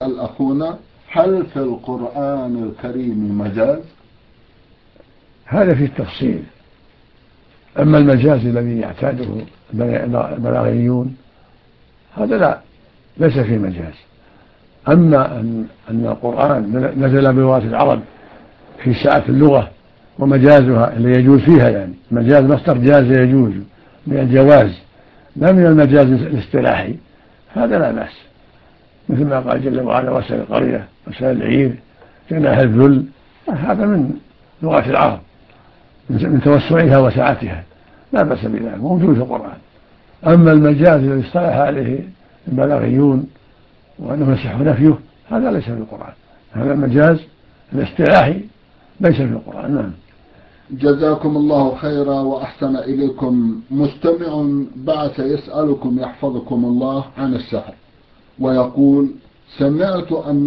أخونا: هل في القرآن الكريم مجاز؟ هذا في التفصيل. أما المجاز الذي يعتاده البلاغيون هذا لا، ليس فيه مجاز. أما أن القرآن نزل بلغة العرب في سعة اللغة ومجازها اللي يجوز فيها، يعني مجاز مصدر جاز يجوز من الجواز لا من المجاز الاصطلاحي، هذا لا بأس. مثل ما قال جل وعلا: واسأل القرية واسأل العير جناح الذل، هذا من لغة العرب من توسعها وسعتها، لا بأس بذلك، موجود في القرآن. أما المجاز الذي اصطلح عليه البلاغيون وأنه يصح نفيه، هذا ليس في القرآن. هذا المجاز الاصطلاحي ليس في القرآن. نعم. جزاكم الله خيرا وأحسن إليكم. مستمع بعث يسألكم يحفظكم الله عن السحر، ويقول: سمعت أن